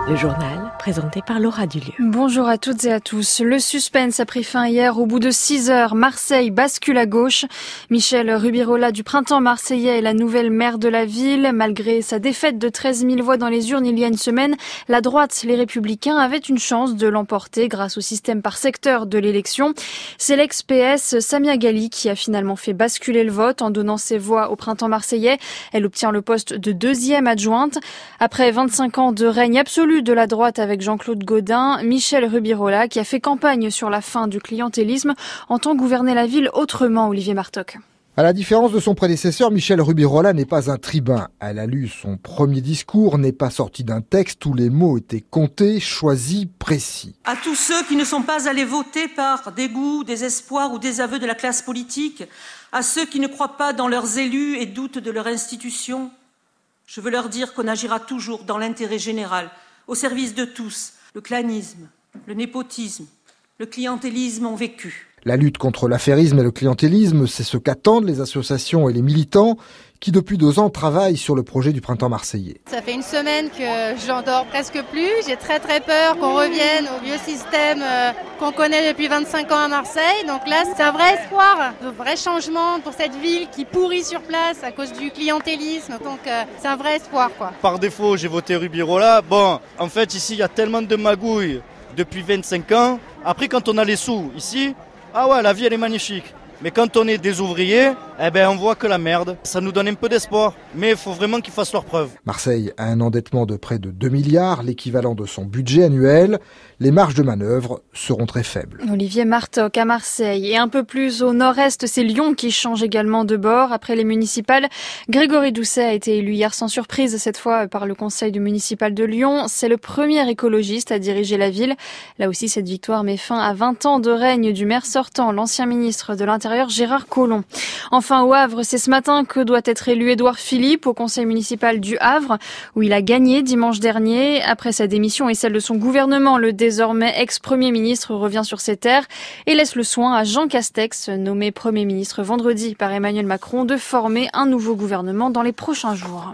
Le journal présenté par Laura Dulieu. Bonjour à toutes et à tous. Le suspense a pris fin hier. Au bout de 6 heures, Marseille bascule à gauche. Michel Rubirola du Printemps marseillais est la nouvelle maire de la ville. Malgré sa défaite de 13 000 voix dans les urnes il y a une semaine, la droite, les Républicains, avaient une chance de l'emporter grâce au système par secteur de l'élection. C'est l'ex-PS Samia Ghali qui a finalement fait basculer le vote en donnant ses voix au Printemps marseillais. Elle obtient le poste de deuxième adjointe. Après 25 ans de règne absolu de la droite avec Jean-Claude Gaudin, Michel Rubirola, qui a fait campagne sur la fin du clientélisme, entend gouverner la ville autrement, Olivier Martoc. À la différence de son prédécesseur, Michel Rubirola n'est pas un tribun. Elle a lu son premier discours, n'est pas sorti d'un texte où les mots étaient comptés, choisis, précis. À tous ceux qui ne sont pas allés voter par dégoût, désespoir ou désaveu de la classe politique, à ceux qui ne croient pas dans leurs élus et doutent de leur institution, je veux leur dire qu'on agira toujours dans l'intérêt général, au service de tous. Le clanisme, le népotisme, le clientélisme ont vécu. La lutte contre l'affairisme et le clientélisme, c'est ce qu'attendent les associations et les militants qui depuis 2 ans travaillent sur le projet du Printemps marseillais. Ça fait une semaine que j'en dors presque plus. J'ai très peur qu'on revienne au vieux système qu'on connaît depuis 25 ans à Marseille. Donc là, c'est un vrai espoir, un vrai changement pour cette ville qui pourrit sur place à cause du clientélisme. Donc c'est un vrai espoir, quoi. Par défaut, j'ai voté Rubirola. Bon, en fait, ici, il y a tellement de magouilles depuis 25 ans. Après, quand on a les sous ici, ah ouais, la vie, elle est magnifique. Mais quand on est des ouvriers, on voit que la merde. Ça nous donne un peu d'espoir, mais il faut vraiment qu'ils fassent leurs preuves. Marseille a un endettement de près de 2 milliards, l'équivalent de son budget annuel. Les marges de manœuvre seront très faibles. Olivier Martoc à Marseille. Et un peu plus au nord-est, c'est Lyon qui change également de bord. Après les municipales, Grégory Doucet a été élu hier sans surprise, cette fois par le conseil du municipal de Lyon. C'est le premier écologiste à diriger la ville. Là aussi, cette victoire met fin à 20 ans de règne du maire sortant, l'ancien ministre de l'Intérieur Gérard Collomb. Enfin, au Havre, c'est ce matin que doit être élu Édouard Philippe au conseil municipal du Havre, où il a gagné dimanche dernier. Après sa démission et celle de son gouvernement, le désormais ex-premier ministre revient sur ses terres et laisse le soin à Jean Castex, nommé premier ministre vendredi par Emmanuel Macron, de former un nouveau gouvernement dans les prochains jours.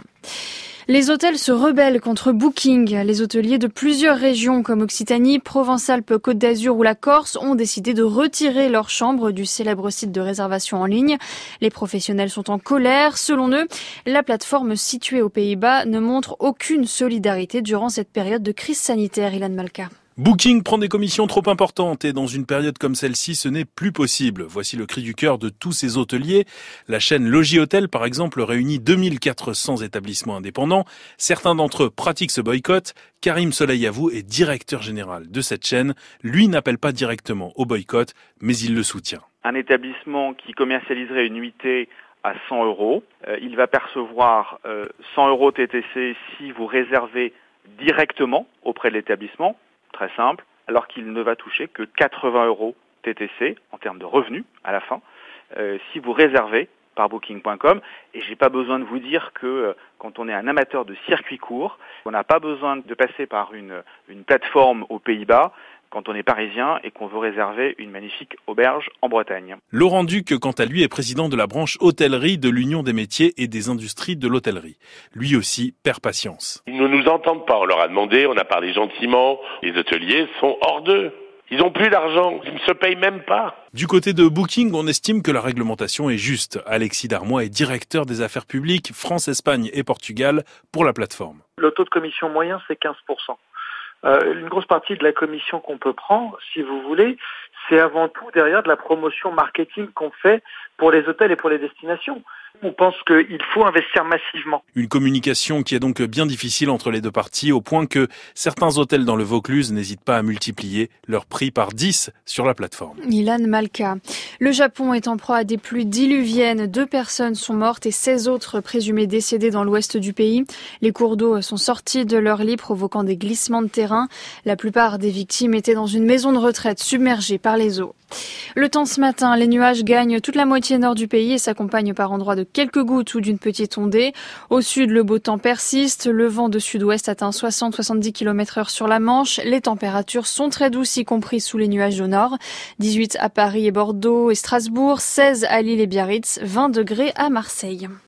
Les hôtels se rebellent contre Booking. Les hôteliers de plusieurs régions comme Occitanie, Provence-Alpes, Côte d'Azur ou la Corse ont décidé de retirer leurs chambres du célèbre site de réservation en ligne. Les professionnels sont en colère. Selon eux, la plateforme située aux Pays-Bas ne montre aucune solidarité durant cette période de crise sanitaire. Ilan Malka. Booking prend des commissions trop importantes et dans une période comme celle-ci, ce n'est plus possible. Voici le cri du cœur de tous ces hôteliers. La chaîne Logis Hôtel, par exemple, réunit 2400 établissements indépendants. Certains d'entre eux pratiquent ce boycott. Karim Soleil-Avou est directeur général de cette chaîne. Lui n'appelle pas directement au boycott, mais il le soutient. Un établissement qui commercialiserait une nuitée à 100 €, il va percevoir 100 € TTC si vous réservez directement auprès de l'établissement. Très simple, alors qu'il ne va toucher que 80 € TTC en termes de revenus à la fin, si vous réservez par Booking.com. Et j'ai pas besoin de vous dire que quand on est un amateur de circuit court, on n'a pas besoin de passer par une plateforme aux Pays-Bas quand on est parisien et qu'on veut réserver une magnifique auberge en Bretagne. Laurent Duc, quant à lui, est président de la branche hôtellerie de l'Union des métiers et des industries de l'hôtellerie. Lui aussi perd patience. Ils ne nous entendent pas, on leur a demandé, on a parlé gentiment, les hôteliers sont hors d'eux. Ils n'ont plus d'argent, ils ne se payent même pas. Du côté de Booking, on estime que la réglementation est juste. Alexis Darmois est directeur des affaires publiques France, Espagne et Portugal pour la plateforme. Le taux de commission moyen, c'est 15%. Une grosse partie de la commission qu'on peut prendre, si vous voulez, c'est avant tout derrière de la promotion marketing qu'on fait pour les hôtels et pour les destinations. On pense qu'il faut investir massivement. Une communication qui est donc bien difficile entre les deux parties, au point que certains hôtels dans le Vaucluse n'hésitent pas à multiplier leur prix par 10 sur la plateforme. Ilan Malka. Le Japon est en proie à des pluies diluviennes. 2 personnes sont mortes et 16 autres présumées décédées dans l'ouest du pays. Les cours d'eau sont sortis de leur lit, provoquant des glissements de terrain. La plupart des victimes étaient dans une maison de retraite submergée par les eaux. Le temps ce matin, les nuages gagnent toute la moitié nord du pays et s'accompagnent par endroits de quelques gouttes ou d'une petite ondée. Au sud, le beau temps persiste. Le vent de sud-ouest atteint 60-70 km/h sur la Manche. Les températures sont très douces, y compris sous les nuages au nord. 18 à Paris et Bordeaux et Strasbourg, 16 à Lille et Biarritz, 20 degrés à Marseille.